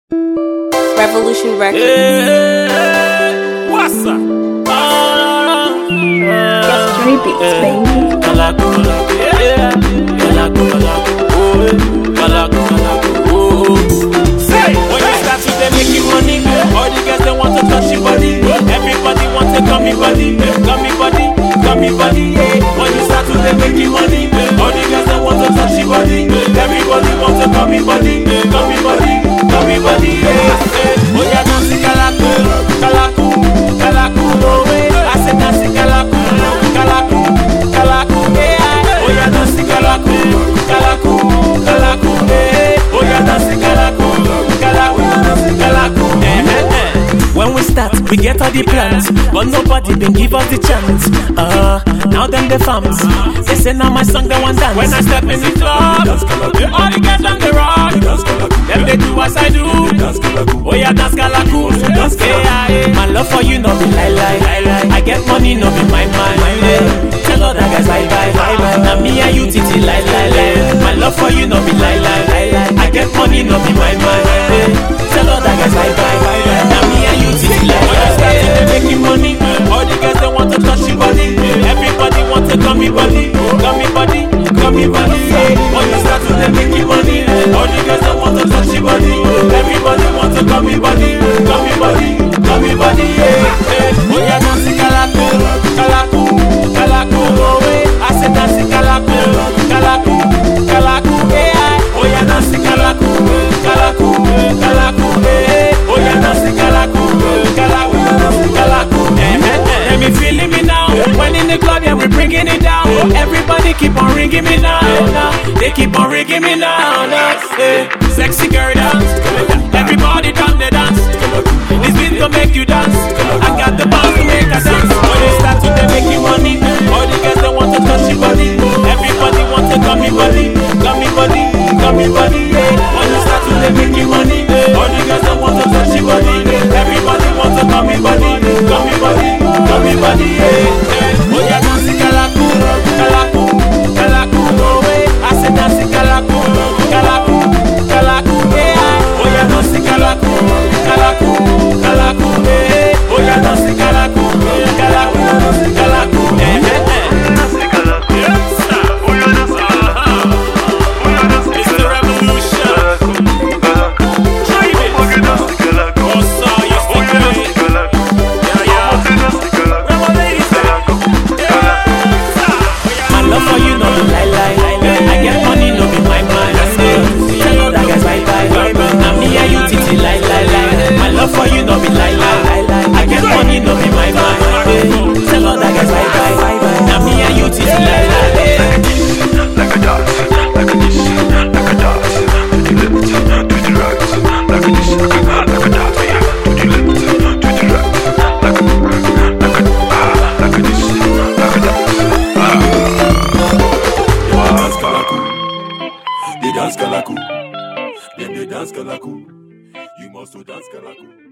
Revolution Records. Yeah. What's up? It's Dre Beats, baby. Say, when you start to they make you money, all the girls they want to touch your body. Everybody want to gummy body, gummy body, gummy body. Yeah. When you start to they make you money, all the girls they want to touch your body. Everybody want to gummy body, gummy body, gummy body. Yeah. Oh yeah, dancing kalaku, kalaku, kalaku. Oh yeah, I said dancing kalaku, kalaku, kalaku. Yeah. Oh yeah, dancing kalaku, kalaku, kalaku. Yeah. Oh yeah, dancing kalaku, kalaku, kalaku. When we start, we get all the plans, but nobody been give us the chance. Now them the fans, they say now my song they want dance. When I step in the club, all the girls on the rock, them they do as I do. Oh yeah, dance kalaku, yeah. My love for you no be lie. I get money no be my mind. Tell all that guys bye. Now me and you titi lie. My love for you no be lie. I get money no be my mind. Tell all that guys bye. Now me and you titi lie. When I start to making money, all the girls they want to touch your body. Everybody want to gummy body, gummy body, gummy body. When you start to making money, all the girls they want to touch your body. Everybody want to gummy body, gummy body, gummy body. Oh yeah, dancing kalaku, kalaku, kalaku. Oh yeah, I said dancing kalaku, kalaku, kalaku. Oh yeah, dancing kalaku, kalaku, kalaku. Oh yeah, dancing kalaku, kalaku, kalaku. Let me feeling me now. When in the club, yeah, we bringing it down. Everybody keep on ringing me now. They keep on ringing me now. Sexy girl dance. Everybody come the dance. This beat gon' make you dance. I got the balls to make a dance. When they start to they make you money, all the girls they want to touch your body. Everybody want to gummy body, gummy body, gummy body. When you start to they make you money, all the girls they want to touch your body. Everybody want to gummy body, gummy body, gummy body. Oh yeah, dancing kalaku, kalaku, kalaku. Oh yeah, I said dancing kalaku, kalaku, kalaku. Oh yeah, dancing kalaku, kalaku, kalaku. Oh yeah, dancing kalaku, kalaku, kalaku. It's the revolution. Drive it. Oh, so you stick with it. Yeah. My love for you no be lie. I get money no be my mind. Tell all that guys bye. Now me and you titi lie. My love for you no be lie. I get money no be my mind. Tell all that guys bye. Now me and you titi lie. Like a dance, like a this, like a dance, to the left, to the right, like a this, like a dance, yeah, to the left, to the right, like a this, like a dance. They dance kalaku, they dance kalaku, you must dance kalaku.